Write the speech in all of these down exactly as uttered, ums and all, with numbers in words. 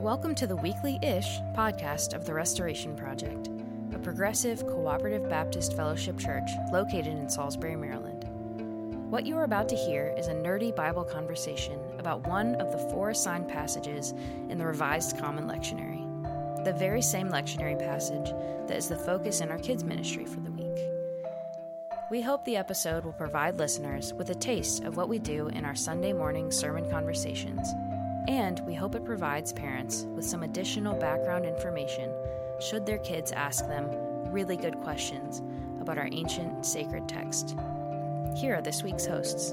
Welcome to the Weekly-ish podcast of the Restoration Project, a progressive, cooperative Baptist fellowship church located in Salisbury, Maryland. What you are about to hear is a nerdy Bible conversation about one of the four assigned passages in the Revised Common Lectionary, the very same lectionary passage that is the focus in our kids' ministry for the week. We hope the episode will provide listeners with a taste of what we do in our Sunday morning sermon conversations, and we hope it provides parents with some additional background information should their kids ask them really good questions about our ancient sacred text. Here are this week's hosts.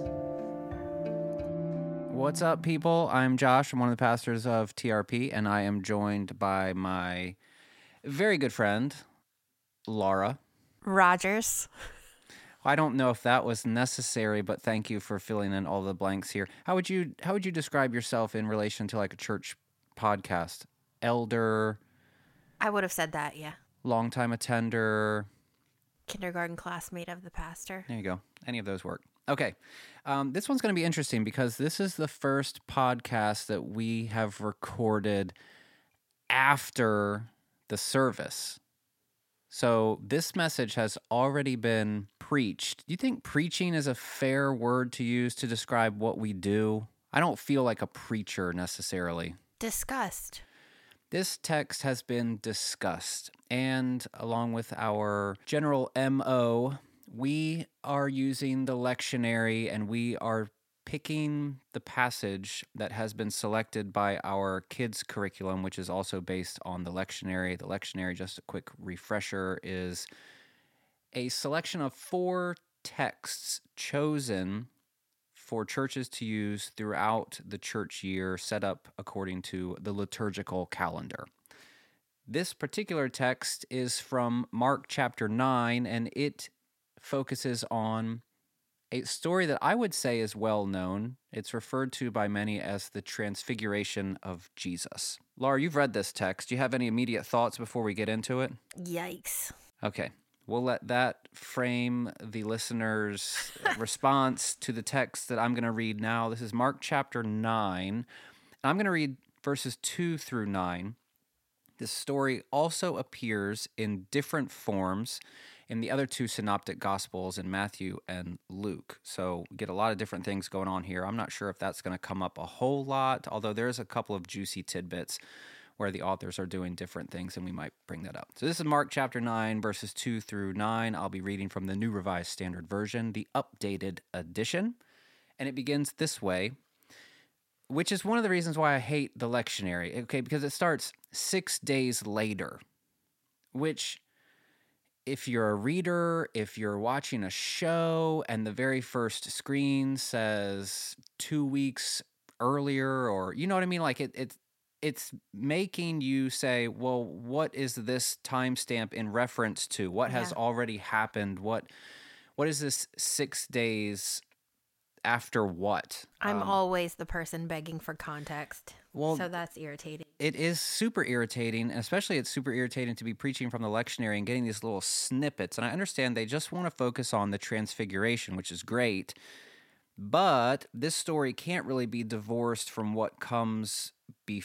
What's up, people? I'm Josh. I'm one of the pastors of T R P, and I am joined by my very good friend, Laura Rogers. I don't know if that was necessary, but thank you for filling in all the blanks here. How would you how would you describe yourself in relation to like a church podcast? Elder? I would have said that, yeah. Longtime attender? Kindergarten classmate of the pastor. There you go. Any of those work. Okay. Um, this one's going to be interesting because this is the first podcast that we have recorded after the service. So this message has already been preached. Do you think preaching is a fair word to use to describe what we do? I don't feel like a preacher necessarily. Discussed. This text has been discussed, and along with our general M O, we are using the lectionary, and we are picking the passage that has been selected by our kids' curriculum, which is also based on the lectionary. The lectionary, just a quick refresher, is a selection of four texts chosen for churches to use throughout the church year, set up according to the liturgical calendar. This particular text is from Mark chapter nine, and it focuses on a story that I would say is well known. It's referred to by many as the Transfiguration of Jesus. Laura, you've read this text. Do you have any immediate thoughts before we get into it? Yikes. Okay. We'll let that frame the listener's response to the text that I'm going to read now. This is Mark chapter nine. I'm going to read verses two through nine. This story also appears in different forms in the other two synoptic gospels in Matthew and Luke. So we get a lot of different things going on here. I'm not sure if that's going to come up a whole lot, although there's a couple of juicy tidbits where the authors are doing different things, and we might bring that up. So this is Mark chapter nine, verses two through nine. I'll be reading from the New Revised Standard Version, the updated edition, and it begins this way, which is one of the reasons why I hate the lectionary, okay, because it starts six days later, which, if you're a reader, if you're watching a show, and the very first screen says two weeks earlier, or, you know what I mean, like, it, it it's making you say, well, what is this timestamp in reference to? What has Yeah. already happened? What What is this six days after what? I'm Um, always the person begging for context. Well, so that's irritating. It is super irritating, and especially it's super irritating to be preaching from the lectionary and getting these little snippets. And I understand they just want to focus on the transfiguration, which is great, but this story can't really be divorced from what comes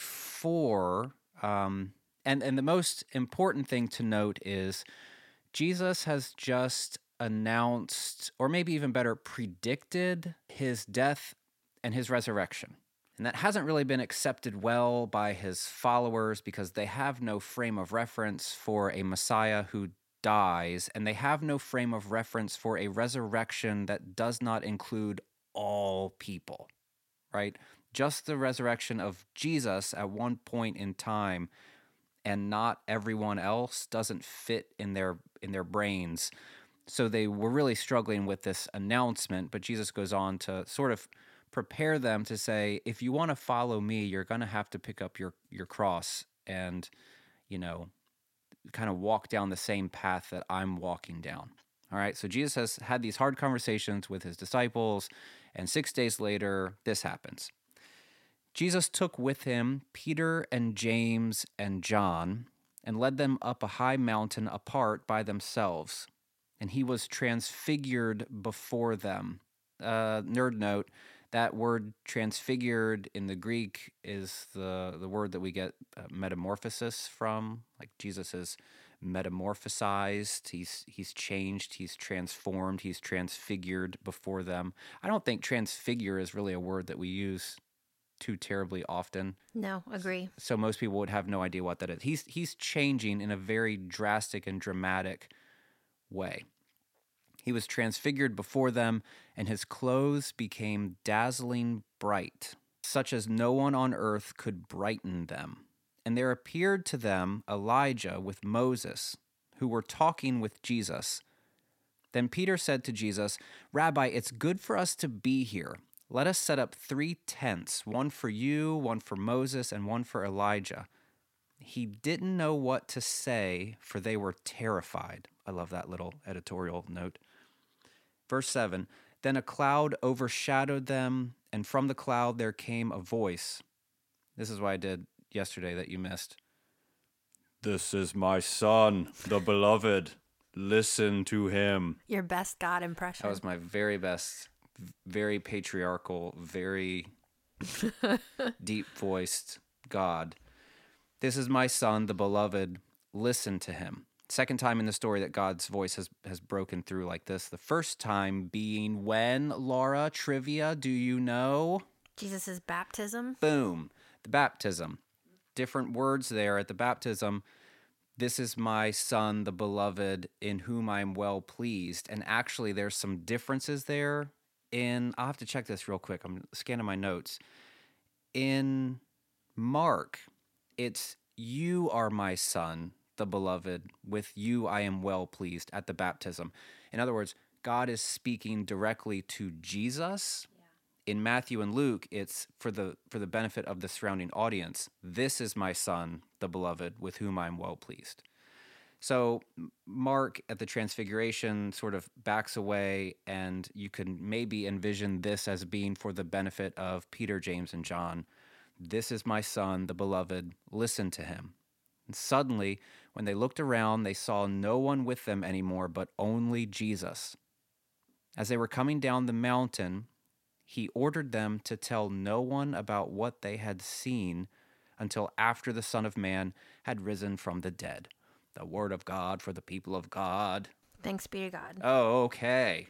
before. Um, and, and the most important thing to note is Jesus has just announced, or maybe even better, predicted his death and his resurrection. And that hasn't really been accepted well by his followers because they have no frame of reference for a Messiah who dies, and they have no frame of reference for a resurrection that does not include all people, right? Just the resurrection of Jesus at one point in time, and not everyone else, doesn't fit in their in their brains. So they were really struggling with this announcement, but Jesus goes on to sort of prepare them to say, if you want to follow me, you're going to have to pick up your, your cross and, you know, kind of walk down the same path that I'm walking down. All right, so Jesus has had these hard conversations with his disciples, and six days later, this happens. Jesus took with him Peter and James and John and led them up a high mountain apart by themselves, and he was transfigured before them. Uh, nerd note, That word transfigured in the Greek is the, the word that we get uh, metamorphosis from. Like Jesus is metamorphosized, he's he's changed, he's transformed, he's transfigured before them. I don't think transfigure is really a word that we use too terribly often. No, agree. So most people would have no idea what that is. He's he's changing in a very drastic and dramatic way. He was transfigured before them, and his clothes became dazzling bright, such as no one on earth could brighten them. And there appeared to them Elijah with Moses, who were talking with Jesus. Then Peter said to Jesus, "Rabbi, it's good for us to be here. Let us set up three tents, one for you, one for Moses, and one for Elijah." He didn't know what to say, for they were terrified. I love that little editorial note. Verse seven, then a cloud overshadowed them, and from the cloud there came a voice. This is what I did yesterday that you missed. "This is my son, the beloved. Listen to him." Your best God impression. That was my very best, very patriarchal, very deep-voiced God. "This is my son, the beloved. Listen to him." Second time in the story that God's voice has, has broken through like this. The first time being when, Laura, trivia, do you know? Jesus' baptism. Boom. The baptism. Different words there at the baptism. "This is my son, the beloved, in whom I am well pleased." And actually, there's some differences there in, I'll have to check this real quick. I'm scanning my notes. In Mark, it's "you are my son, the beloved, with you I am well pleased" at the baptism. In other words, God is speaking directly to Jesus. Yeah. In Matthew and Luke, it's for the for the benefit of the surrounding audience. "This is my son, the beloved, with whom I am well pleased." So Mark at the Transfiguration sort of backs away, and you can maybe envision this as being for the benefit of Peter, James, and John. "This is my son, the beloved, listen to him." And suddenly, when they looked around, they saw no one with them anymore, but only Jesus. As they were coming down the mountain, he ordered them to tell no one about what they had seen until after the Son of Man had risen from the dead. The word of God for the people of God. Thanks be to God. Oh, okay.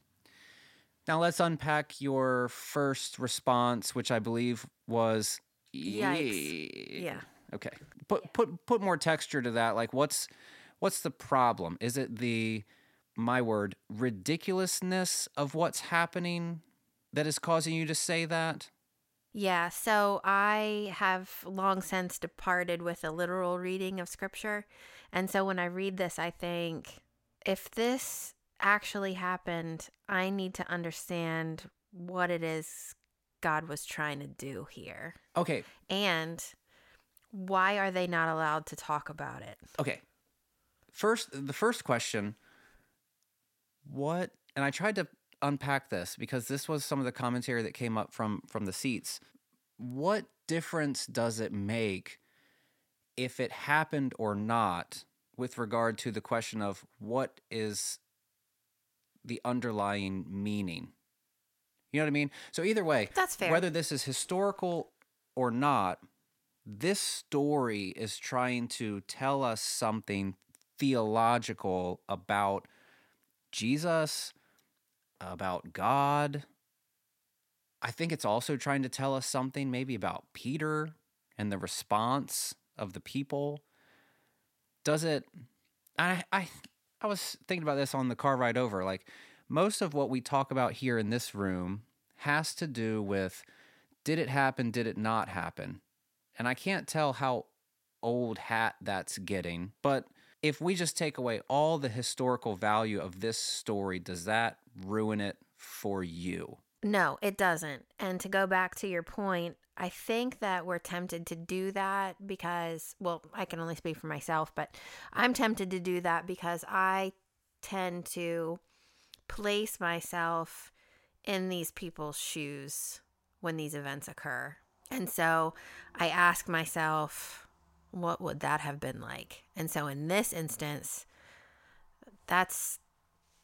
Now let's unpack your first response, which I believe was... Yikes. Yeah. Okay. Put put put more texture to that. Like, what's what's the problem? Is it the, my word, ridiculousness of what's happening that is causing you to say that? Yeah, so I have long since departed with a literal reading of Scripture. And so when I read this, I think, if this actually happened, I need to understand what it is God was trying to do here. Okay. And why are they not allowed to talk about it? Okay. First, the first question, what, and I tried to unpack this because this was some of the commentary that came up from, from the seats. What difference does it make if it happened or not with regard to the question of what is the underlying meaning? You know what I mean? So either way, that's fair. Whether this is historical or not, this story is trying to tell us something theological about Jesus, about God. I think it's also trying to tell us something maybe about Peter and the response of the people. Does it... I I I was thinking about this on the car ride over. Like, most of what we talk about here in this room has to do with, did it happen, did it not happen? And I can't tell how old hat that's getting, but if we just take away all the historical value of this story, does that ruin it for you? No, it doesn't. And to go back to your point, I think that we're tempted to do that because, well, I can only speak for myself, but I'm tempted to do that because I tend to place myself in these people's shoes when these events occur. And so I ask myself, what would that have been like? And so in this instance, that's,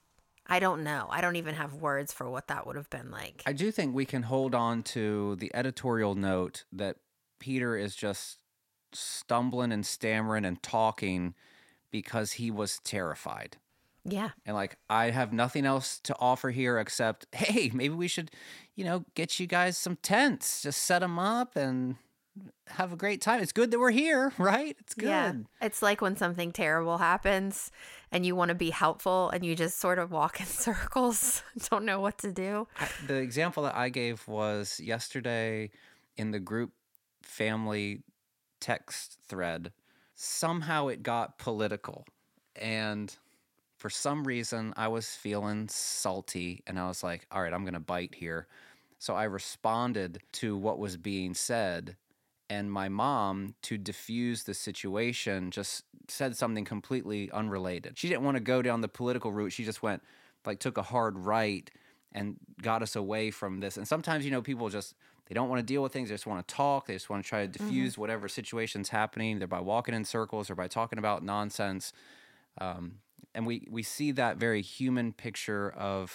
I don't know. I don't even have words for what that would have been like. I do think we can hold on to the editorial note that Peter is just stumbling and stammering and talking because he was terrified. Yeah. And like, I have nothing else to offer here except, hey, maybe we should, you know, get you guys some tents, just set them up and have a great time. It's good that we're here, right? It's good. Yeah. It's like when something terrible happens and you want to be helpful and you just sort of walk in circles, don't know what to do. I, the example that I gave was yesterday in the group family text thread. Somehow it got political, and for some reason I was feeling salty, and I was like, all right, I'm going to bite here. So I responded to what was being said, and my mom, to diffuse the situation, just said something completely unrelated. She didn't want to go down the political route. She just went, like, took a hard right and got us away from this. And sometimes, you know, people just, they don't want to deal with things. They just want to talk. They just want to try to diffuse mm-hmm. whatever situation's happening, either by walking in circles or by talking about nonsense. Um, and we, we see that very human picture of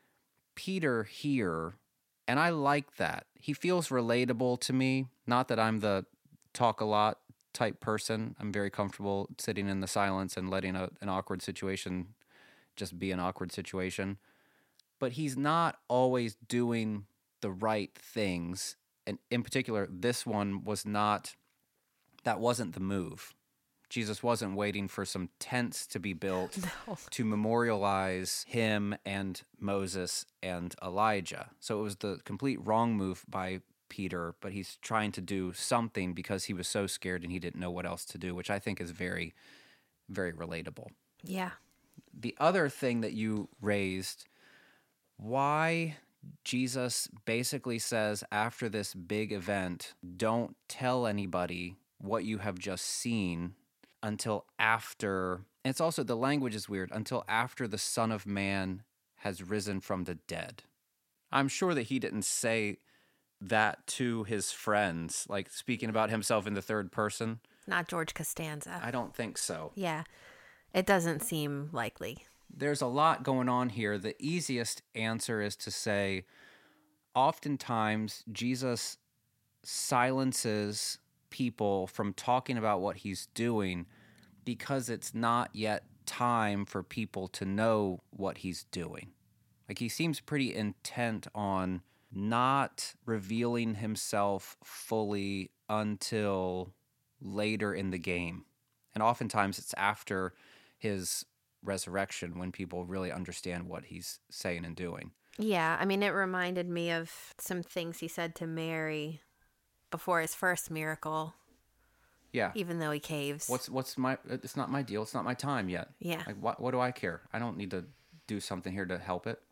Peter here. And I like that. He feels relatable to me. Not that I'm the talk a lot type person. I'm very comfortable sitting in the silence and letting a, an awkward situation just be an awkward situation. But he's not always doing the right things. And in particular, this one was not, that wasn't the move. Jesus wasn't waiting for some tents to be built no. to memorialize him and Moses and Elijah. So it was the complete wrong move by Peter, but he's trying to do something because he was so scared and he didn't know what else to do, which I think is very, very relatable. Yeah. The other thing that you raised, why Jesus basically says after this big event, don't tell anybody what you have just seen until after, and it's also, the language is weird, until after the Son of Man has risen from the dead. I'm sure that he didn't say that to his friends, like speaking about himself in the third person. Not George Costanza. I don't think so. Yeah, it doesn't seem likely. There's a lot going on here. The easiest answer is to say, oftentimes Jesus silences people from talking about what he's doing because it's not yet time for people to know what he's doing. Like, he seems pretty intent on not revealing himself fully until later in the game. And oftentimes it's after his resurrection when people really understand what he's saying and doing. Yeah, I mean, it reminded me of some things he said to Mary before his first miracle. Yeah. Even though he caves. What's what's my it's not my deal. It's not my time yet. Yeah. Like, what what do I care? I don't need to do something here to help it.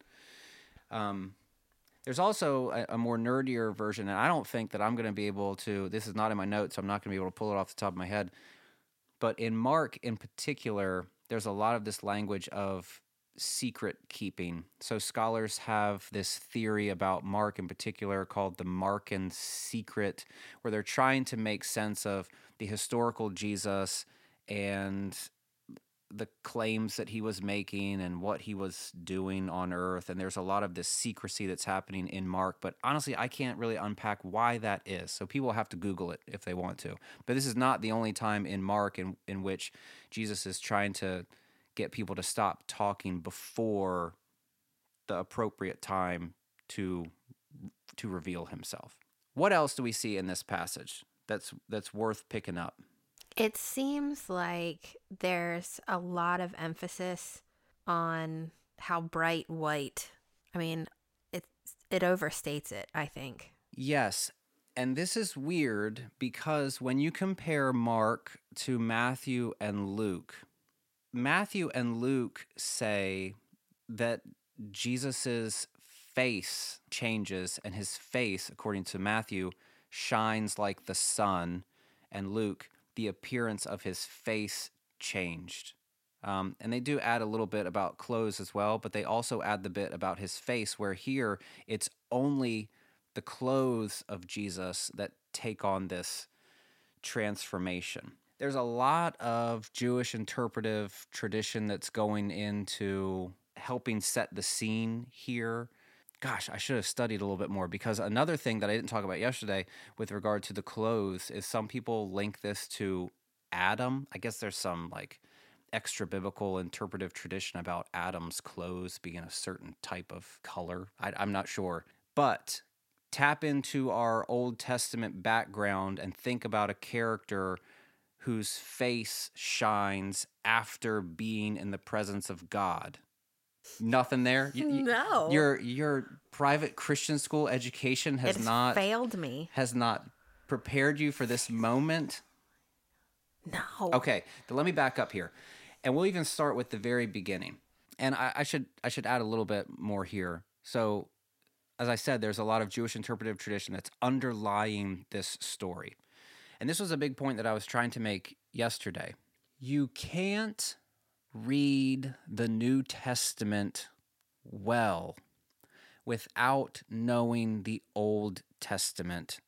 Um there's also a, a more nerdier version, and I don't think that I'm going to be able to, this is not in my notes, so I'm not going to be able to pull it off the top of my head. But in Mark in particular, there's a lot of this language of secret keeping. So scholars have this theory about Mark in particular called the Markan secret, where they're trying to make sense of the historical Jesus and the claims that he was making and what he was doing on earth. And there's a lot of this secrecy that's happening in Mark. But honestly, I can't really unpack why that is. So people have to Google it if they want to. But this is not the only time in Mark in, in which Jesus is trying to get people to stop talking before the appropriate time to to reveal himself. What else do we see in this passage that's that's worth picking up? It seems like there's a lot of emphasis on how bright white. I mean, it it overstates it, I think. Yes. And this is weird because when you compare Mark to Matthew and Luke, Matthew and Luke say that Jesus's face changes, and his face, according to Matthew, shines like the sun, and Luke, the appearance of his face changed. Um, and they do add a little bit about clothes as well, but they also add the bit about his face, where here it's only the clothes of Jesus that take on this transformation. There's a lot of Jewish interpretive tradition that's going into helping set the scene here. Gosh, I should have studied a little bit more, because another thing that I didn't talk about yesterday with regard to the clothes is some people link this to Adam. I guess there's some like extra biblical interpretive tradition about Adam's clothes being a certain type of color. I, I'm not sure. But tap into our Old Testament background and think about a character whose face shines after being in the presence of God. Nothing there? You, you, No. Your your private Christian school education has It has not failed me. Has not prepared you for this moment? No. Okay, then let me back up here. And we'll even start with the very beginning. And I, I should I should add a little bit more here. So, as I said, there's a lot of Jewish interpretive tradition that's underlying this story. And this was a big point that I was trying to make yesterday. You can't read the New Testament well without knowing the Old Testament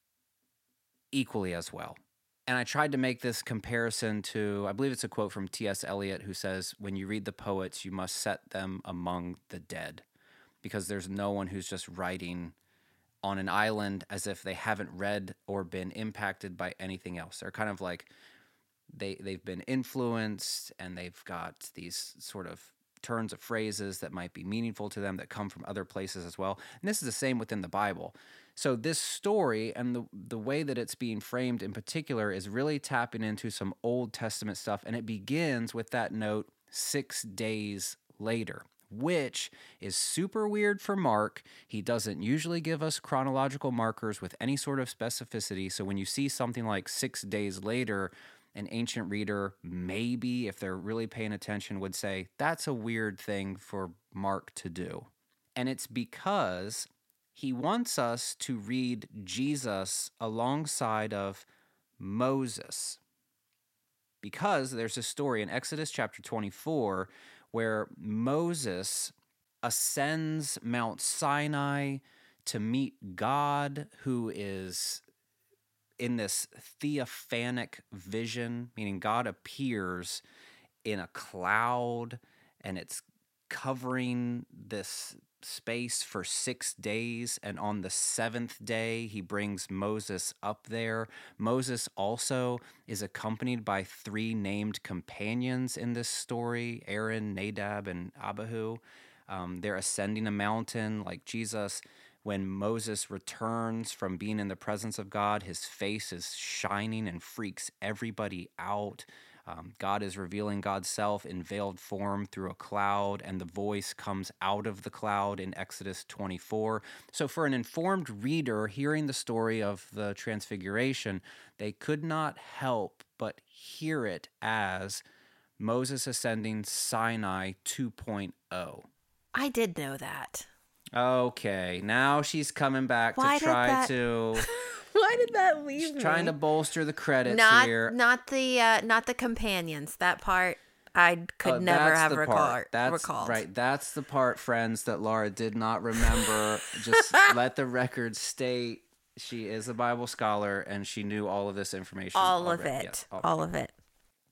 equally as well. And I tried to make this comparison to, I believe it's a quote from T S Eliot, who says, when you read the poets, you must set them among the dead, because there's no one who's just writing on an island as if they haven't read or been impacted by anything else. They're kind of like, they, they've been influenced, and they've got these sort of turns of phrases that might be meaningful to them that come from other places as well. And this is the same within the Bible. So this story and the the way that it's being framed in particular is really tapping into some Old Testament stuff, and it begins with that note, six days later, which is super weird for Mark. He doesn't usually give us chronological markers with any sort of specificity, so when you see something like six days later, an ancient reader, maybe if they're really paying attention, would say, that's a weird thing for Mark to do. And it's because he wants us to read Jesus alongside of Moses. Because there's a story in Exodus chapter twenty-four where Moses ascends Mount Sinai to meet God, who is in this theophanic vision, meaning God appears in a cloud, and it's covering this space for six days, and on the seventh day he brings Moses up there. Moses also is accompanied by three named companions in this story, Aaron, Nadab, and Abihu. Um, they're ascending a mountain like Jesus. When Moses returns from being in the presence of God, his face is shining and freaks everybody out. Um, God is revealing God's self in veiled form through a cloud, and the voice comes out of the cloud in Exodus twenty-four. So for an informed reader hearing the story of the Transfiguration, they could not help but hear it as Moses ascending Sinai two point oh. I did know that. Okay, now she's coming back Why to try that... to... Why did that leave she's me? trying to bolster the credits not, here. Not the uh, not the companions. That part I could oh, never have recall- that's, recalled. Right, that's the part, friends, that Laura did not remember. Just let the record state she is a Bible scholar and she knew all of this information. All already. of it. Yes, all, all of it.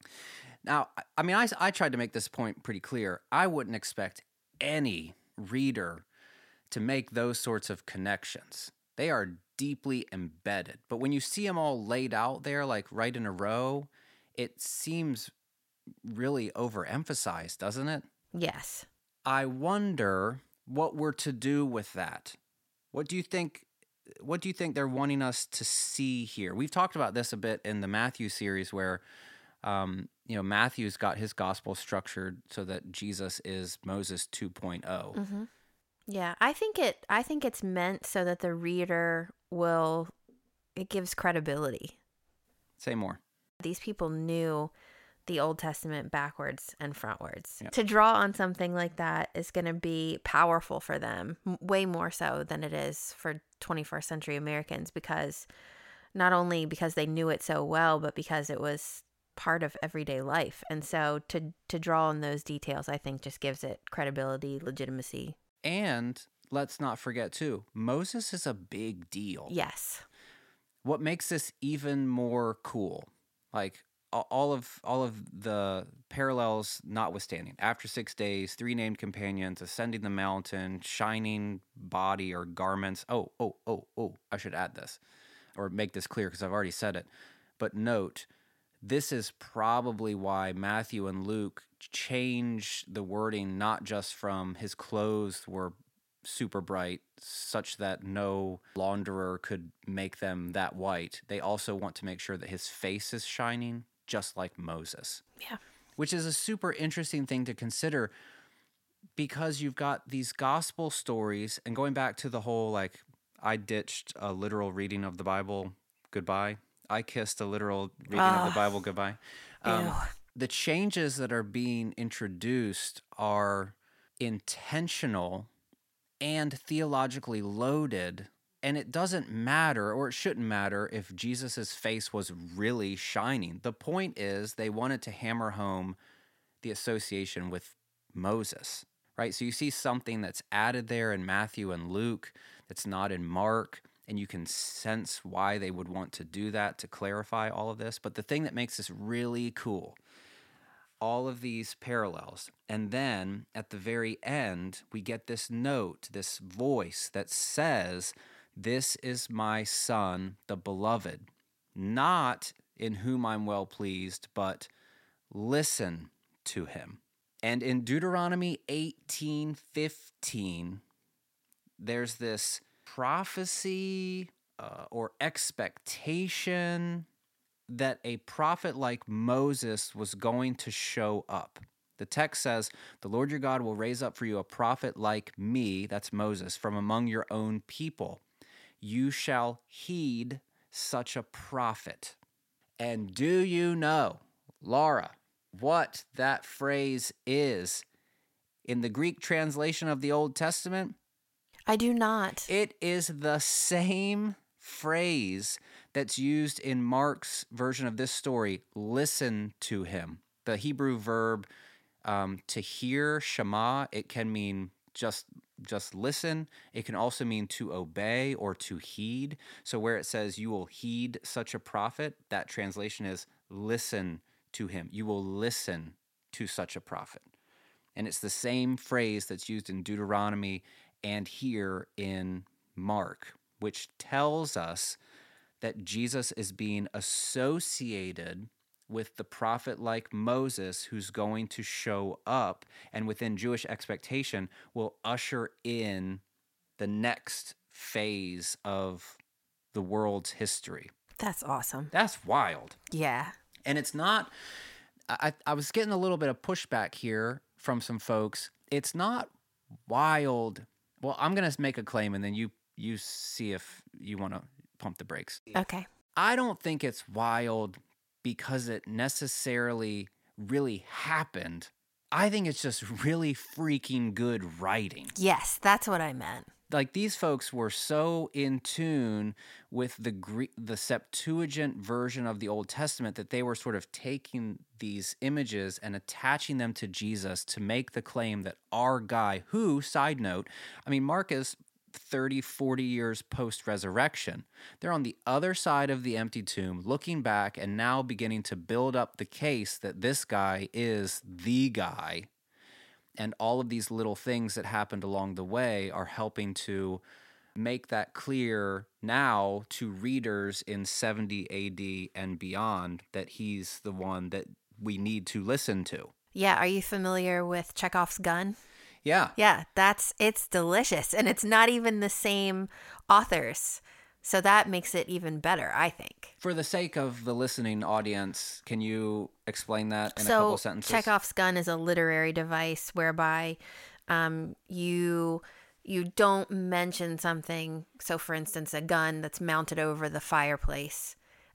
Now, I mean, I, I tried to make this point pretty clear. I wouldn't expect any reader to make those sorts of connections. They are deeply embedded. But when you see them all laid out there, like right in a row, it seems really overemphasized, doesn't it? Yes. I wonder what we're to do with that. What do you think? What do you think they're wanting us to see here? We've talked about this a bit in the Matthew series, where um, you know Matthew's got his gospel structured so that Jesus is Moses two point oh. Mm-hmm. Yeah, I think it. I think it's meant so that the reader will. It gives credibility. Say more. These people knew the Old Testament backwards and frontwards. Yep. To draw on something like that is going to be powerful for them, way more so than it is for twenty-first century Americans, because not only because they knew it so well, but because it was part of everyday life. And so to to draw on those details, I think just gives it credibility, legitimacy. And let's not forget, too, Moses is a big deal. Yes. What makes this even more cool, like, all of all of the parallels notwithstanding, after six days, three named companions ascending the mountain, shining body or garments. Oh, oh, oh, oh, I should add this or make this clear because I've already said it. But note, this is probably why Matthew and Luke change the wording, not just from his clothes were super bright, such that no launderer could make them that white. They also want to make sure that his face is shining, just like Moses. Yeah. Which is a super interesting thing to consider, because you've got these gospel stories, and going back to the whole, like, I ditched a literal reading of the Bible goodbye. I kissed a literal reading uh, of the Bible goodbye. Um, the changes that are being introduced are intentional and theologically loaded, and it doesn't matter, or it shouldn't matter, if Jesus's face was really shining. The point is, they wanted to hammer home the association with Moses, right? So you see something that's added there in Matthew and Luke that's not in Mark, and you can sense why they would want to do that to clarify all of this. But the thing that makes this really cool, all of these parallels. And then at the very end, we get this note, this voice that says, "This is my son, the beloved, not in whom I'm well pleased, but listen to him." And in Deuteronomy eighteen fifteen, there's this prophecy uh, or expectation that a prophet like Moses was going to show up. The text says, "The Lord your God will raise up for you a prophet like me," that's Moses, "from among your own people. You shall heed such a prophet." And do you know, Laura, what that phrase is in the Greek translation of the Old Testament? I do not. It is the same phrase that's used in Mark's version of this story, "listen to him." The Hebrew verb um, to hear, shema, it can mean just just listen. It can also mean to obey or to heed. So where it says you will heed such a prophet, that translation is listen to him. You will listen to such a prophet. And it's the same phrase that's used in Deuteronomy and here in Mark, which tells us that Jesus is being associated with the prophet like Moses, who's going to show up and within Jewish expectation will usher in the next phase of the world's history. That's awesome. That's wild. Yeah. And it's not, I, I was getting a little bit of pushback here from some folks. It's not wild. Well, I'm going to make a claim and then you you see if you want to pump the brakes. Okay. I don't think it's wild because it necessarily really happened. I think it's just really freaking good writing. Yes, that's what I meant. Like, these folks were so in tune with the Greek, the Septuagint version of the Old Testament that they were sort of taking these images and attaching them to Jesus to make the claim that our guy, who, side note, I mean, Mark is thirty, forty years post-resurrection. They're on the other side of the empty tomb, looking back and now beginning to build up the case that this guy is the guy. And all of these little things that happened along the way are helping to make that clear now to readers in seventy A D and beyond that he's the one that we need to listen to. Yeah, are you familiar with Chekhov's gun? Yeah. Yeah, that's it's delicious, and it's not even the same authors. So that makes it even better, I think. For the sake of the listening audience, can you explain that in so, a couple sentences? Chekhov's gun is a literary device whereby um, you you don't mention something. So, for instance, a gun that's mounted over the fireplace,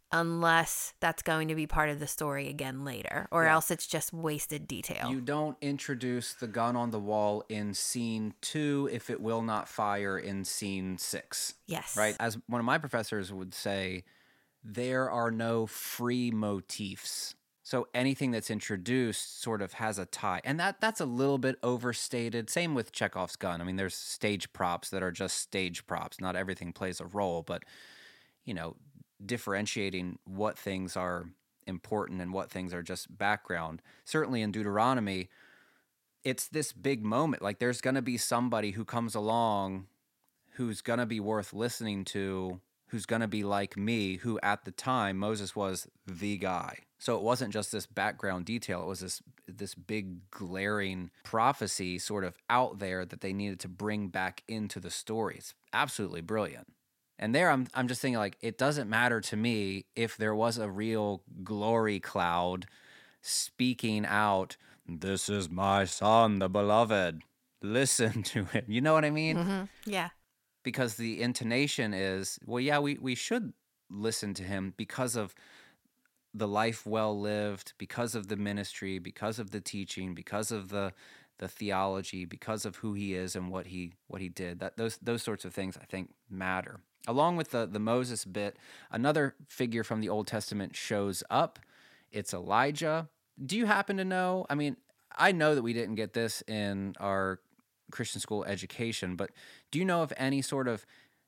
unless that's going to be part of the story again later, or Yeah. else it's just wasted detail. You don't introduce the gun on the wall in scene two if it will not fire in scene six. Yes. Right? As one of my professors would say, there are no free motifs. So anything that's introduced sort of has a tie. And that that's a little bit overstated. Same with Chekhov's gun. I mean, there's stage props that are just stage props. Not everything plays a role, but, you know, differentiating what things are important and what things are just background. Certainly in Deuteronomy, it's this big moment. Like there's going to be somebody who comes along who's going to be worth listening to, who's going to be like me, who at the time, Moses was the guy. So it wasn't just this background detail. It was this this big glaring prophecy sort of out there that they needed to bring back into the story. It's absolutely brilliant. And there I'm I'm just thinking, like, it doesn't matter to me if there was a real glory cloud speaking out, "This is my son, the beloved. Listen to him." You know what I mean? Mm-hmm. Yeah. Because the intonation is, well, yeah, we, we should listen to him because of the life well lived, because of the ministry, because of the teaching, because of the the theology, because of who he is and what he what he did. That those those sorts of things I think matter. Along with the the Moses bit, another figure from the Old Testament shows up. It's Elijah. Do you happen to know? I mean, I know that we didn't get this in our Christian school education, but do you know of any sort of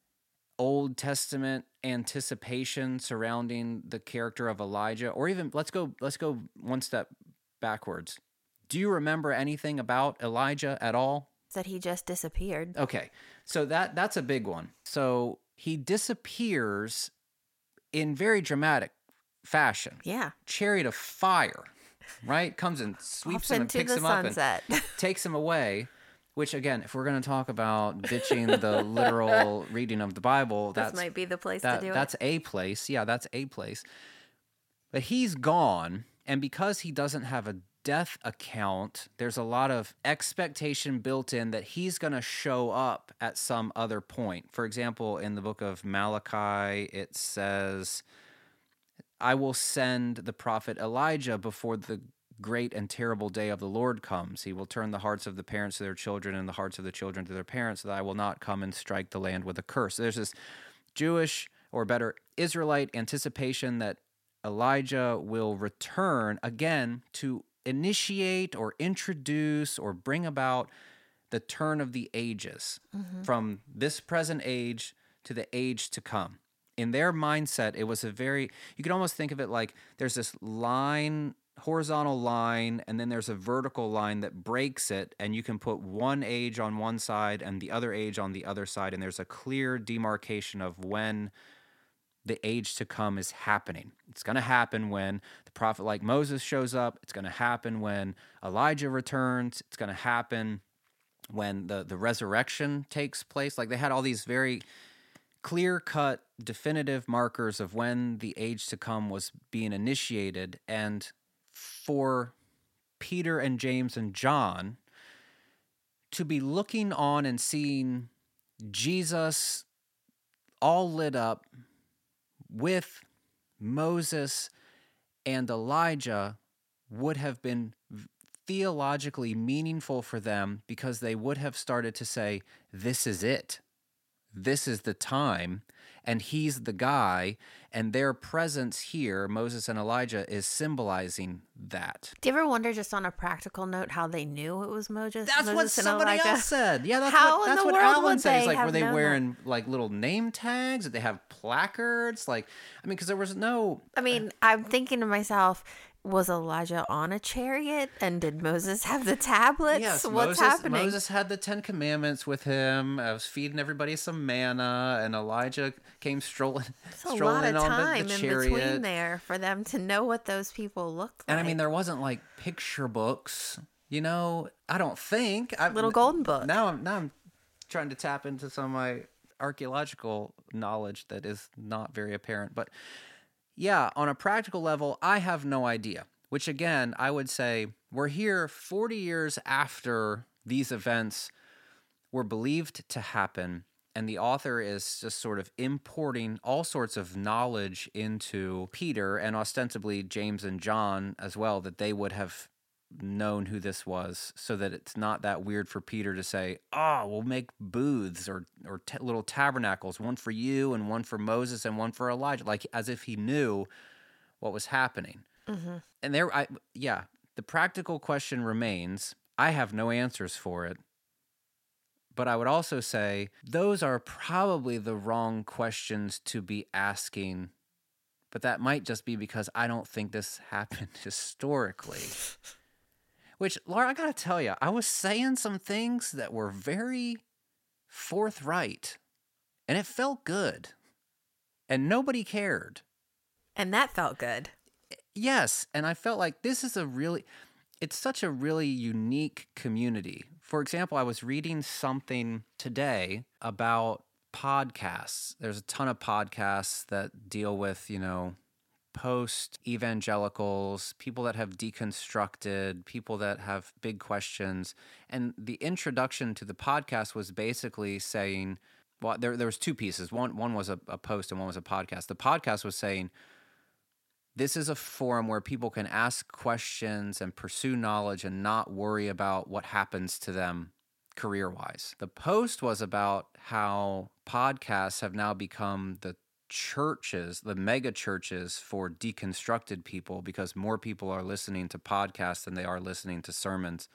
Old Testament anticipation surrounding the character of Elijah? Or even let's go let's go one step backwards. Do you remember anything about Elijah at all? That he just disappeared. Okay. So that that's a big one. So he disappears in very dramatic fashion. Yeah. Chariot of fire, right? Comes and sweeps Off him and into picks the him sunset. up and takes him away. Which, again, if we're going to talk about ditching the literal reading of the Bible, This that's might be the place that, to do that's it. a place. Yeah, that's a place. But he's gone, and because he doesn't have a death account, there's a lot of expectation built in that he's going to show up at some other point. For example, in the book of Malachi, it says, "I will send the prophet Elijah before the great and terrible day of the Lord comes. He will turn the hearts of the parents to their children and the hearts of the children to their parents, so that I will not come and strike the land with a curse." There's this Jewish, or better, Israelite anticipation that Elijah will return again to initiate or introduce or bring about the turn of the ages, mm-hmm. from this present age to the age to come. In their mindset, it was a very, you could almost think of it like there's this line, horizontal line, and then there's a vertical line that breaks it, and you can put one age on one side and the other age on the other side, and there's a clear demarcation of when the age to come is happening. It's going to happen when the prophet like Moses shows up. It's going to happen when Elijah returns. It's going to happen when the, the resurrection takes place. Like, they had all these very clear-cut, definitive markers of when the age to come was being initiated, and for Peter and James and John to be looking on and seeing Jesus all lit up with Moses and Elijah would have been theologically meaningful for them, because they would have started to say, this is it. This is the time, and he's the guy, and their presence here, Moses and Elijah, is symbolizing that. Do you ever wonder, just on a practical note, how they knew it was Moses? That's Moses what and somebody Elijah? else said. Yeah, that's How what, in that's the what world Alan would said. He's they like, have were they known wearing like little name tags? Did they have placards? Like, I mean, because there was no. I mean, I'm thinking to myself, was Elijah on a chariot, and did Moses have the tablets? Yes, What's Moses, happening? Moses had the Ten Commandments with him. I was feeding everybody some manna, and Elijah came strolling, It's a strolling lot in of on time the, the in chariot. between there for them to know what those people looked like. And I mean, there wasn't like picture books, you know. I don't think I, Little golden book. Now I'm now I'm trying to tap into some of my archaeological knowledge that is not very apparent, but. Yeah, on a practical level, I have no idea, which again, I would say we're here forty years after these events were believed to happen, and the author is just sort of importing all sorts of knowledge into Peter and ostensibly James and John as well, that they would have known who this was, so that it's not that weird for Peter to say, oh, we'll make booths or or t- little tabernacles, one for you and one for Moses and one for Elijah, like as if he knew what was happening. Mm-hmm. And there, I yeah, the practical question remains. I have no answers for it, but I would also say those are probably the wrong questions to be asking but that might just be because I don't think this happened historically. Which, Laura, I gotta tell you, I was saying some things that were very forthright, and it felt good, and nobody cared. And that felt good. Yes, and I felt like this is a really, it's such a really unique community. For example, I was reading something today about podcasts. There's a ton of podcasts that deal with, you know, post-evangelicals, people that have deconstructed, people that have big questions. And the introduction to the podcast was basically saying, well, there there was two pieces. One one was a, a post and one was a podcast. The podcast was saying, this is a forum where people can ask questions and pursue knowledge and not worry about what happens to them career-wise. The post was about how podcasts have now become the churches, the mega churches for deconstructed people, because more people are listening to podcasts than they are listening to sermons,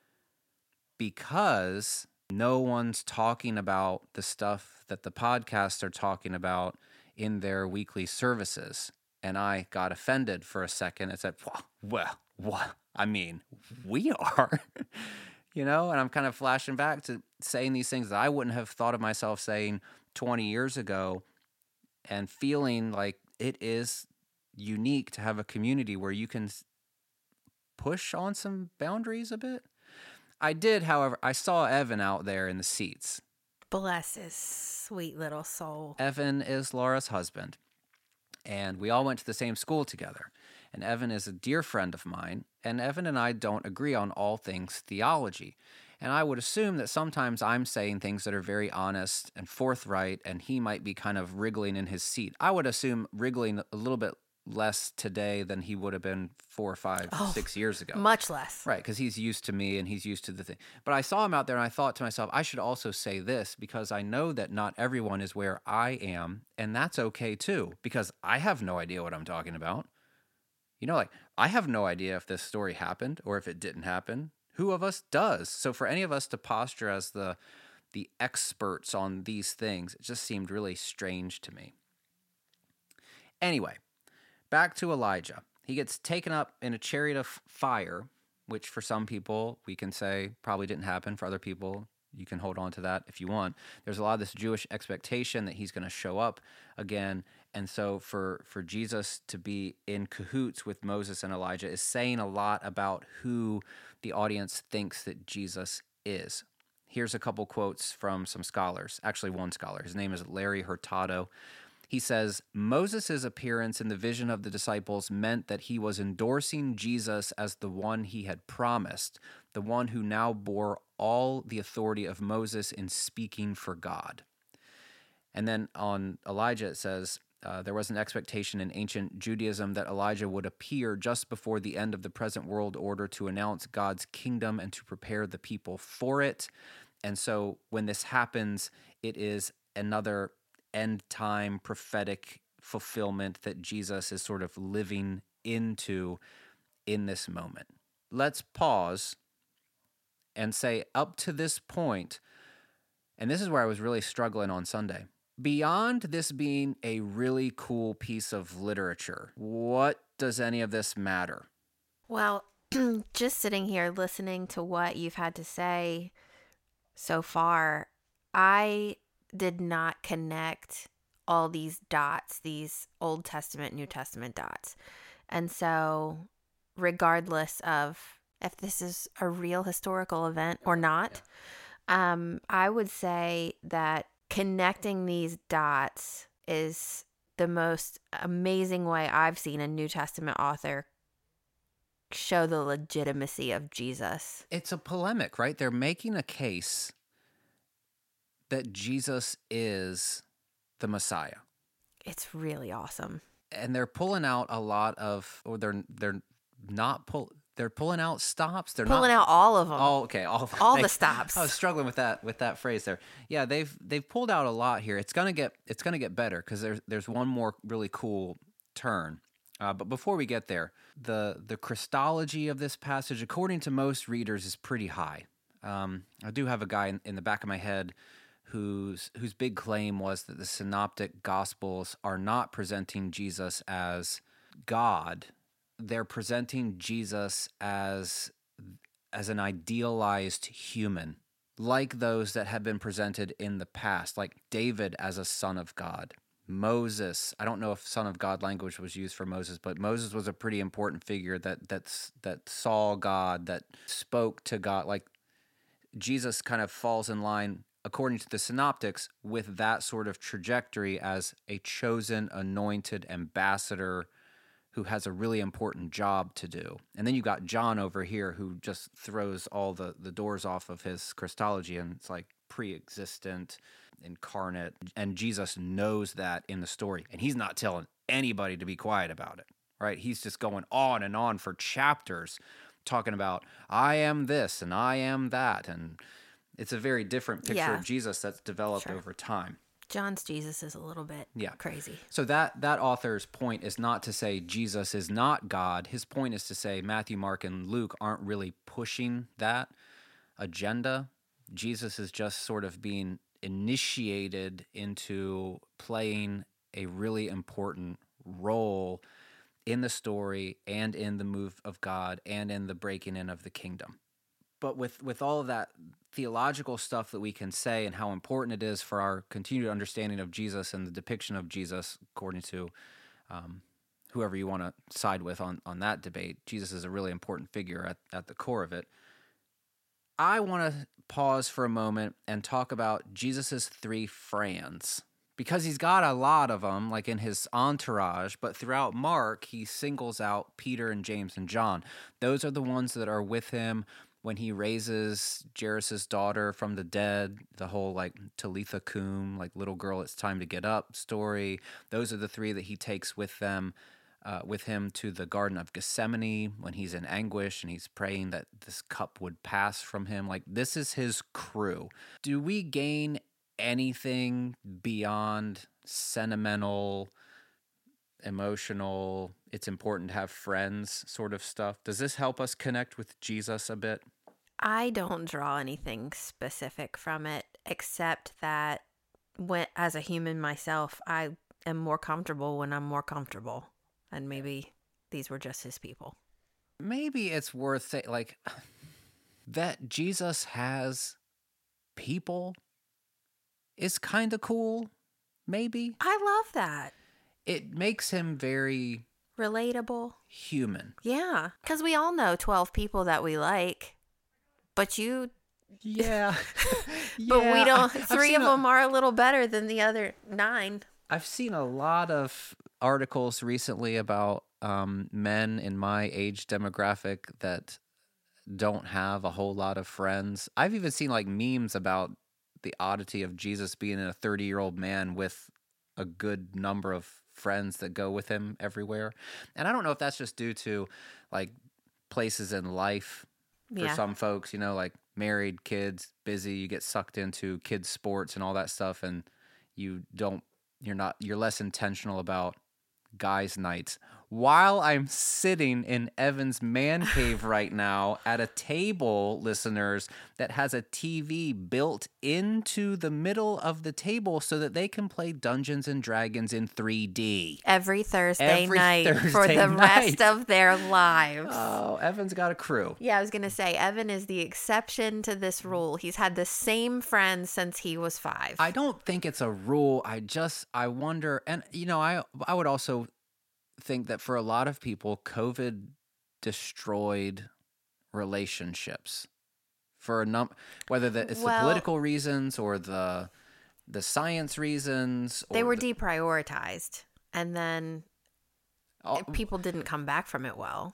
because no one's talking about the stuff that the podcasts are talking about in their weekly services. And I got offended for a second and said, well, well, well I mean, we are, you know, and I'm kind of flashing back to saying these things that I wouldn't have thought of myself saying twenty years ago, and feeling like it is unique to have a community where you can push on some boundaries a bit. I did, however, I saw Evan out there in the seats. Bless his sweet little soul. Evan is Laura's husband, and we all went to the same school together. And Evan is a dear friend of mine, and Evan and I don't agree on all things theology. And I would assume that sometimes I'm saying things that are very honest and forthright, and he might be kind of wriggling in his seat. I would assume wriggling a little bit less today than he would have been four or five, oh, six years ago. Much less. Right, because he's used to me and he's used to the thing. But I saw him out there and I thought to myself, I should also say this, because I know that not everyone is where I am, and that's okay too, because I have no idea what I'm talking about. You know, like, I have no idea if this story happened or if it didn't happen. Who of us does? So for any of us to posture as the the experts on these things, it just seemed really strange to me. Anyway, back to Elijah. He gets taken up in a chariot of fire, which for some people we can say probably didn't happen. For other people, you can hold on to that if you want. There's a lot of this Jewish expectation that he's going to show up again. And so for, for Jesus to be in cahoots with Moses and Elijah is saying a lot about who the audience thinks that Jesus is. Here's a couple quotes from some scholars, actually one scholar. His name is Larry Hurtado. He says, Moses' appearance in the vision of the disciples meant that he was endorsing Jesus as the one he had promised, the one who now bore all the authority of Moses in speaking for God. And then on Elijah, it says, uh, there was an expectation in ancient Judaism that Elijah would appear just before the end of the present world order to announce God's kingdom and to prepare the people for it. And so when this happens, it is another end-time prophetic fulfillment that Jesus is sort of living into in this moment. Let's pause and say, up to this point, and this is where I was really struggling on Sunday, beyond this being a really cool piece of literature, what does any of this matter? Well, just sitting here listening to what you've had to say so far, I did not connect all these dots, these Old Testament, New Testament dots. And so regardless of if this is a real historical event or not, yeah. um, I would say that connecting these dots is the most amazing way I've seen a New Testament author show the legitimacy of Jesus. It's a polemic, right? They're making a case that Jesus is the Messiah. It's really awesome. And they're pulling out a lot of, or they're they're not pull, they're pulling out stops. They're pulling not, out all of them. Oh, okay, all of them. all they, the stops. I was struggling with that with that phrase there. Yeah, they've they've pulled out a lot here. It's gonna get it's gonna get better because there's there's one more really cool turn. Uh, but before we get there, the the Christology of this passage, according to most readers, is pretty high. Um, I do have a guy in, in the back of my head whose whose big claim was that the synoptic gospels are not presenting Jesus as God. They're presenting Jesus as as an idealized human, like those that have been presented in the past, like David as a son of God. Moses, I don't know if son of God language was used for Moses, but Moses was a pretty important figure that that's, that saw God, that spoke to God. Like Jesus kind of falls in line, according to the synoptics, with that sort of trajectory as a chosen, anointed ambassador who has a really important job to do. And then you got John over here who just throws all the, the doors off of his Christology, and it's like pre-existent, incarnate, and Jesus knows that in the story, and he's not telling anybody to be quiet about it, right? He's just going on and on for chapters talking about, I am this and I am that, and it's a very different picture Yeah. of Jesus that's developed Sure. over time. John's Jesus is a little bit Yeah. crazy. So that that author's point is not to say Jesus is not God. His point is to say Matthew, Mark, and Luke aren't really pushing that agenda. Jesus is just sort of being initiated into playing a really important role in the story and in the move of God and in the breaking in of the kingdom. But with, with all of that theological stuff that we can say and how important it is for our continued understanding of Jesus and the depiction of Jesus, according to um, whoever you want to side with on, on that debate, Jesus is a really important figure at, at the core of it. I want to pause for a moment and talk about Jesus's three friends, because he's got a lot of them, like in his entourage, but throughout Mark, he singles out Peter and James and John. Those are the ones that are with him when he raises Jairus' daughter from the dead, the whole like Talitha cum, like little girl, it's time to get up story. Those are the three that he takes with them, uh, with him to the Garden of Gethsemane when he's in anguish and he's praying that this cup would pass from him. Like, this is his crew. Do we gain anything beyond sentimental, emotional, it's important to have friends sort of stuff? Does this help us connect with Jesus a bit? I don't draw anything specific from it, except that when, as a human myself, I am more comfortable when I'm more comfortable. And maybe these were just his people. Maybe it's worth saying, like, that Jesus has people is kind of cool, maybe. I love that. It makes him very Relatable. human. Yeah. Because we all know twelve people that we like. But you, Yeah. but we Yeah, don't, I've three seen of a- them are a little better than the other nine. I've seen a lot of articles recently about um, men in my age demographic that don't have a whole lot of friends. I've even seen like memes about the oddity of Jesus being a thirty-year-old man with a good number of friends that go with him everywhere. And I don't know if that's just due to like places in life for Yeah. some folks, you know, like married, kids, busy, you get sucked into kids' sports and all that stuff, and you don't, you're not, you're less intentional about guys' nights. While I'm sitting in Evan's man cave right now at a table, listeners, that has a T V built into the middle of the table so that they can play Dungeons and Dragons in three D. Every Thursday Every night for Thursday the night. rest of their lives. Oh, Evan's got a crew. Yeah, I was going to say, Evan is the exception to this rule. He's had the same friends since he was five. I don't think it's a rule. I just, I wonder, and you know, I I would also think that for a lot of people, COVID destroyed relationships for a num whether the, it's Well- the political reasons or the the science reasons. Or they were the, deprioritized, and then all- people didn't come back from it well.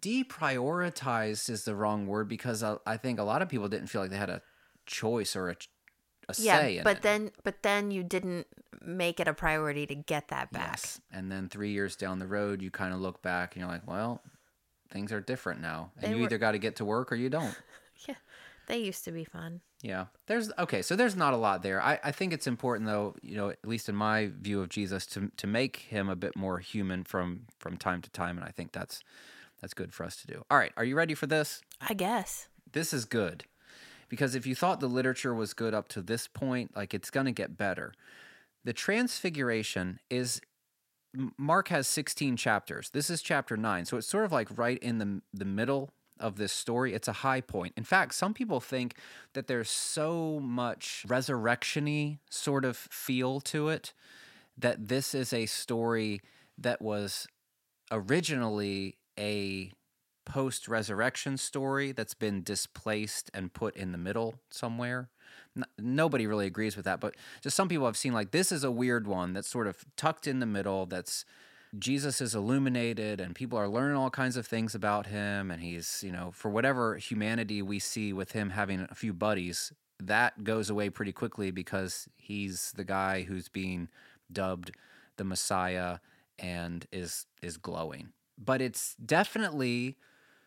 deprioritized is the wrong word, because I, I think a lot of people didn't feel like they had a choice or a, a Yeah, say in but it. then but then you didn't make it a priority to get that back. Yes. And then three years down the road, you kind of look back and you're like, well, things are different now. And They you were- either got to get to work or you don't. Yeah, they used to be fun. Yeah. There's, okay, so there's not a lot there. I, I think it's important, though, you know, at least in my view of Jesus, to to make him a bit more human from from time to time. And I think that's that's good for us to do. All right. Are you ready for this? I guess. This is good, because if you thought the literature was good up to this point, like it's going to get better. The Transfiguration is, Mark has sixteen chapters. This is chapter nine, so it's sort of like right in the the middle of this story. It's a high point. In fact, some people think that there's so much resurrection-y sort of feel to it that this is a story that was originally a post-resurrection story that's been displaced and put in the middle somewhere. N- nobody really agrees with that, but just some people have seen like this is a weird one that's sort of tucked in the middle, that's Jesus is illuminated and people are learning all kinds of things about him, and he's, you know, for whatever humanity we see with him having a few buddies, that goes away pretty quickly because he's the guy who's being dubbed the Messiah and is is glowing. But it's definitely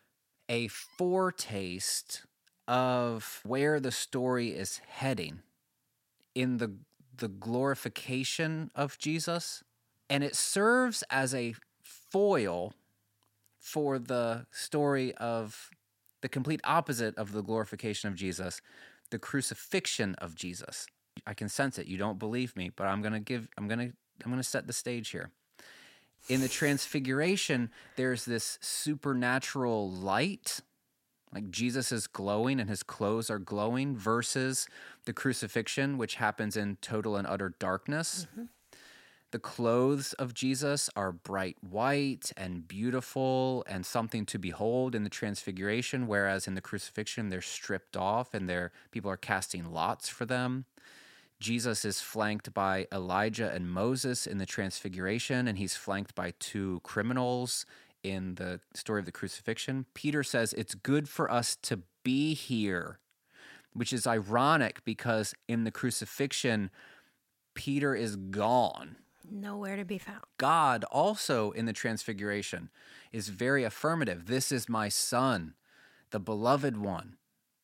a foretaste of where the story is heading in the the glorification of Jesus. And it serves as a foil for the story of the complete opposite of the glorification of Jesus, the crucifixion of Jesus. I can sense it. You don't believe me, but I'm going to give I'm going to I'm going to set the stage here. In the Transfiguration, there's this supernatural light, like Jesus is glowing and his clothes are glowing, versus the crucifixion, which happens in total and utter darkness. Mm-hmm. The clothes of Jesus are bright white and beautiful and something to behold in the Transfiguration, whereas in the crucifixion, they're stripped off and they're, people are casting lots for them. Jesus is flanked by Elijah and Moses in the Transfiguration, and he's flanked by two criminals in the story of the crucifixion. Peter says it's good for us to be here, which is ironic because in the crucifixion, Peter is gone. Nowhere to be found. God also in the Transfiguration is very affirmative. This is my son, the beloved one,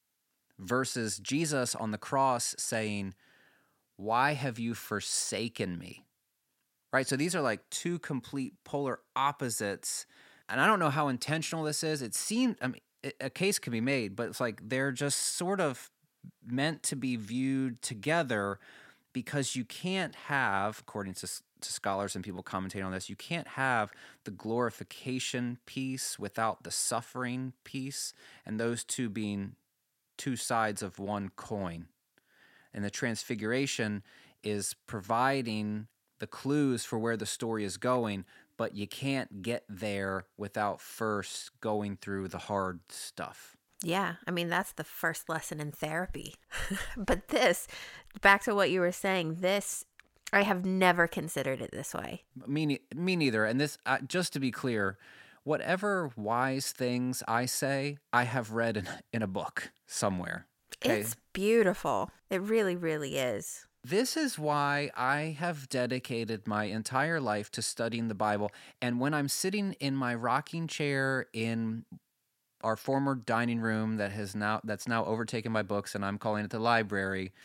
versus Jesus on the cross saying, why have you forsaken me? Right? So these are like two complete polar opposites. And I don't know how intentional this is. It seemed, I mean, a case can be made, but it's like they're just sort of meant to be viewed together because you can't have, according to, to scholars and people commentating on this, you can't have the glorification piece without the suffering piece, and those two being two sides of one coin. And the Transfiguration is providing the clues for where the story is going, but you can't get there without first going through the hard stuff. Yeah, I mean, that's the first lesson in therapy. But this, back to what you were saying, this, I have never considered it this way. Me, me neither. And this, uh, just to be clear, whatever wise things I say, I have read in, in a book somewhere. Okay? It's beautiful. It really, really is. This is why I have dedicated my entire life to studying the Bible. And when I'm sitting in my rocking chair in our former dining room that has now that's now overtaken by books, and I'm calling it the library,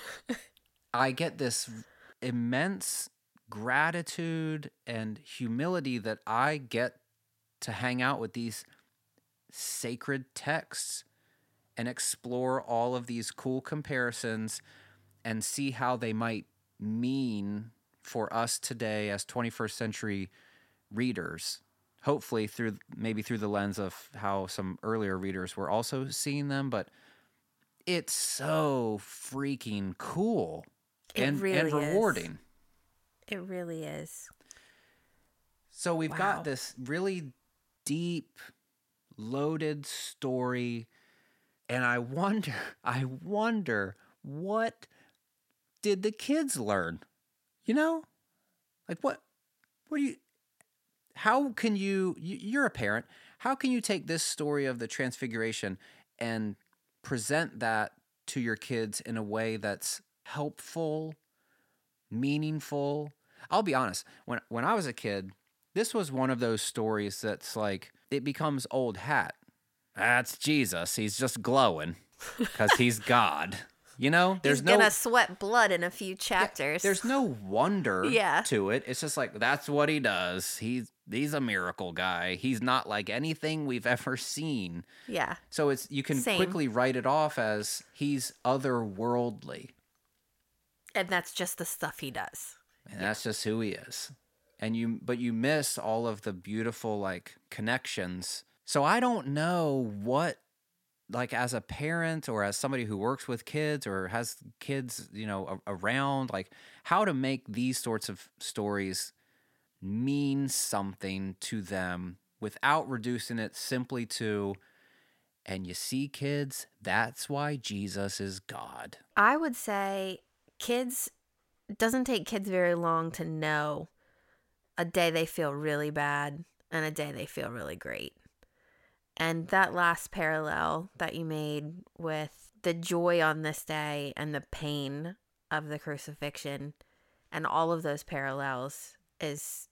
I get this immense gratitude and humility that I get to hang out with these sacred texts and explore all of these cool comparisons and see how they might mean for us today as twenty-first century readers. Hopefully through maybe through the lens of how some earlier readers were also seeing them, but it's so freaking cool it and, really and rewarding. Is. It really is. So we've wow. got this really deep, loaded story, and I wonder, I wonder what did the kids learn? You know? Like what, what do you... How can you, you're a parent, how can you take this story of the Transfiguration and present that to your kids in a way that's helpful, meaningful? I'll be honest, when when I was a kid, this was one of those stories that's like, it becomes old hat. That's Jesus, he's just glowing because he's God. You know, there's He's no gonna sweat blood in a few chapters. there's no wonder Yeah. to it. It's just like that's what he does. He's he's a miracle guy. He's not like anything we've ever seen. Yeah. So it's you can Same. quickly write it off as he's otherworldly. And that's just the stuff he does. And that's just who he is. And you but you miss all of the beautiful like connections. So I don't know what, like as a parent or as somebody who works with kids or has kids, you know, a- around, like how to make these sorts of stories mean something to them without reducing it simply to, and you see, kids, that's why Jesus is God. I would say kids, it doesn't take kids very long to know a day they feel really bad and a day they feel really great. And that last parallel that you made with the joy on this day and the pain of the crucifixion and all of those parallels is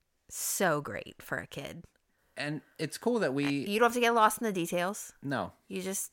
so great for a kid. And it's cool that we... You don't have to get lost in the details. No. You just...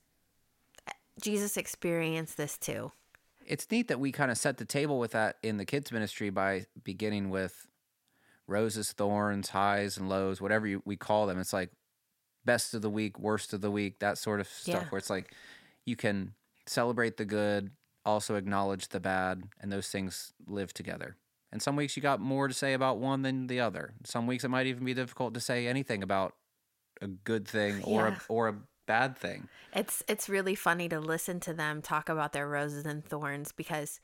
Jesus experienced this too. It's neat that we kind of set the table with that in the kids' ministry by beginning with roses, thorns, highs and lows, whatever you, we call them. It's like best of the week, worst of the week, that sort of stuff, Yeah. where it's like you can celebrate the good, also acknowledge the bad, and those things live together. And some weeks you got more to say about one than the other. Some weeks it might even be difficult to say anything about a good thing or Yeah. a, or a bad thing. It's it's really funny to listen to them talk about their roses and thorns, because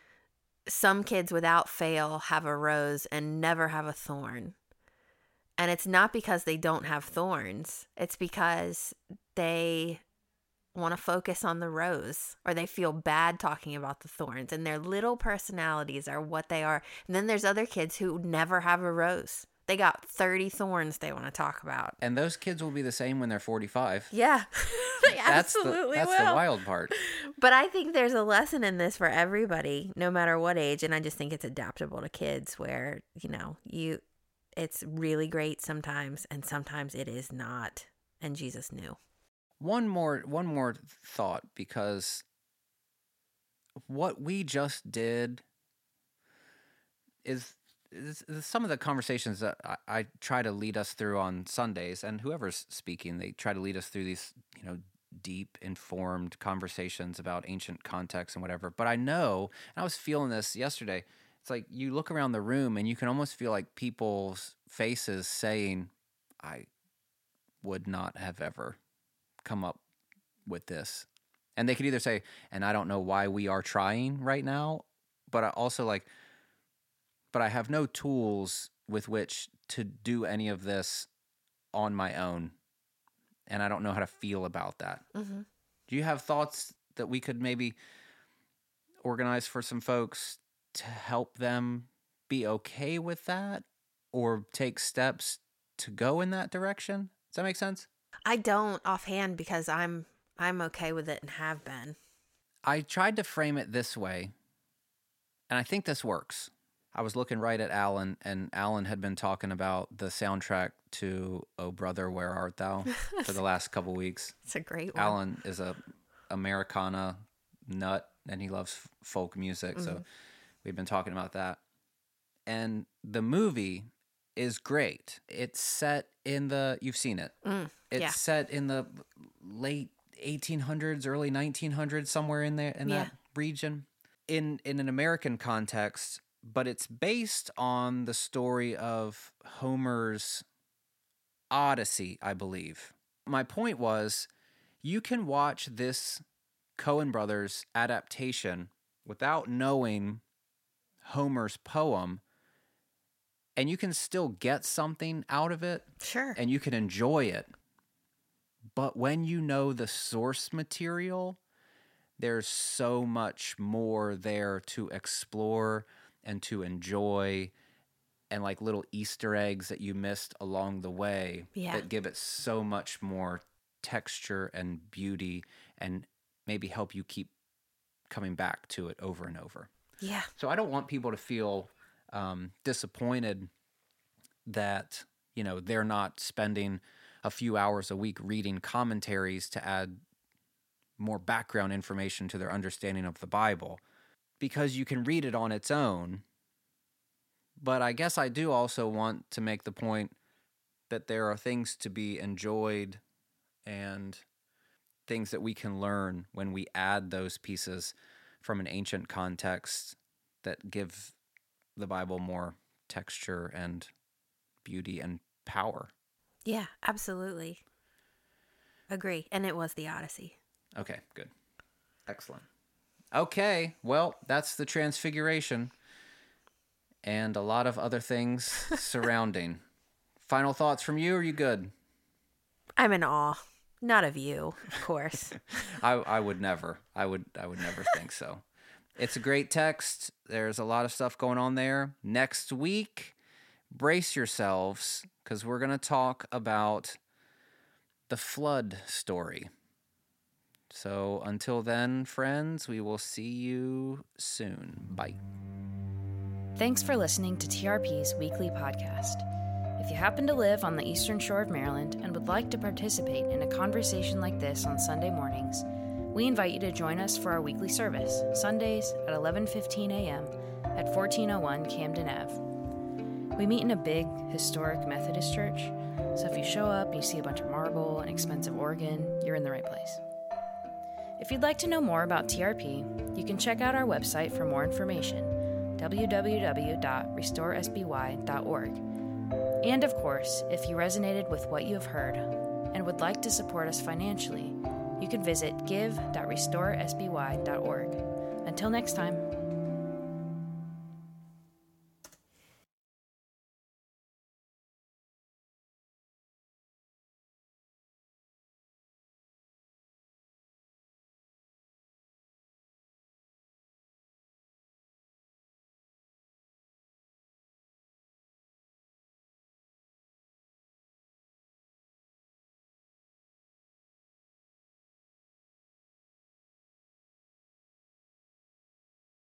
some kids without fail have a rose and never have a thorn. And it's not because they don't have thorns. It's because they want to focus on the rose, or they feel bad talking about the thorns, and their little personalities are what they are. And then there's other kids who never have a rose. They got thirty thorns they want to talk about. And those kids will be the same when they're forty-five. Yeah, they That's absolutely the, that's will. the wild part. But I think there's a lesson in this for everybody, no matter what age. And I just think it's adaptable to kids where, you know, you, it's really great sometimes and sometimes it is not. And Jesus knew. One more one more thought, because what we just did is, is, is some of the conversations that I, I try to lead us through on Sundays, and whoever's speaking, they try to lead us through these, you know, deep, informed conversations about ancient context and whatever. But I know, and I was feeling this yesterday, it's like you look around the room and you can almost feel like people's faces saying, I would not have ever come up with this. And they could either say, and I don't know why we are trying right now, but I also like, but I have no tools with which to do any of this on my own. And I don't know how to feel about that. Mm-hmm. Do you have thoughts that we could maybe organize for some folks to help them be okay with that, or take steps to go in that direction? Does that make sense? I don't offhand, because I'm I'm okay with it and have been. I tried to frame it this way, and I think this works. I was looking right at Alan, and Alan had been talking about the soundtrack to "Oh Brother, Where Art Thou" for the last couple weeks. It's a great one. Alan is a Americana nut, and he loves f- folk music, so Mhm. we've been talking about that. And the movie is great. It's set in the, you've seen it. Mm, It's yeah. set in the late eighteen hundreds, early nineteen hundreds, somewhere in there, in Yeah. that region. In in an American context, but it's based on the story of Homer's Odyssey, I believe. My point was, you can watch this Coen Brothers adaptation without knowing Homer's poem, and you can still get something out of it, Sure. and you can enjoy it. But when you know the source material, there's so much more there to explore and to enjoy, and like little Easter eggs that you missed along the way Yeah. that give it so much more texture and beauty, and maybe help you keep coming back to it over and over. Yeah. So I don't want people to feel um, disappointed that, you know, they're not spending a few hours a week reading commentaries to add more background information to their understanding of the Bible, because you can read it on its own. But I guess I do also want to make the point that there are things to be enjoyed and things that we can learn when we add those pieces from an ancient context that give the Bible more texture and beauty and power. Yeah, absolutely. Agree. And it was the Odyssey. Okay, good. Excellent. Okay, well, that's the Transfiguration and a lot of other things surrounding. Final thoughts from you, or are you good? I'm in awe. Not of you, of course. I, I would never. I would I would never think so. It's a great text. There's a lot of stuff going on there. Next week, brace yourselves, because we're going to talk about the flood story. So until then, friends, we will see you soon. Bye. Thanks for listening to T R P's weekly podcast. If you happen to live on the eastern shore of Maryland and would like to participate in a conversation like this on Sunday mornings, we invite you to join us for our weekly service, Sundays at eleven fifteen a.m. at fourteen oh one Camden Avenue. We meet in a big, historic Methodist church, so if you show up and you see a bunch of marble and expensive organ, you're in the right place. If you'd like to know more about T R P, you can check out our website for more information, w w w dot restore s b y dot org. And of course, if you resonated with what you have heard and would like to support us financially, you can visit give dot restore s b y dot org. Until next time.